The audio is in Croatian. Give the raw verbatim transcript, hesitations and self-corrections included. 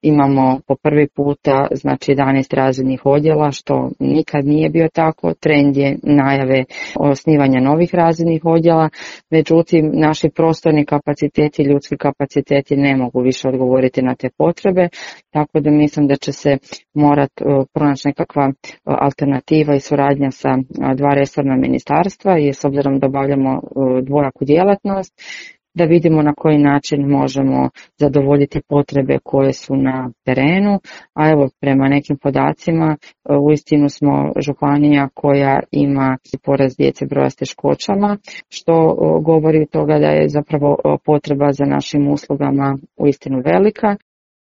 imamo po prvi puta znači jedanaest razrednih odjela, što nikad nije bio tako. Trend je najave osnivanja novih razrednih odjela, međutim naši prostorni kapaciteti, ljudski kapaciteti ne mogu više odgovoriti na te potrebe, tako da mislim da će se morati pronaći nekakva alternativa i suradnja sa dva resorna ministarstva, i s obzirom da obavljamo dvojaku djelatnost, da vidimo na koji način možemo zadovoljiti potrebe koje su na terenu, a evo prema nekim podacima uistinu smo županija koja ima porast djece broja s teškoćama, što govori od toga da je zapravo potreba za našim uslugama uistinu velika.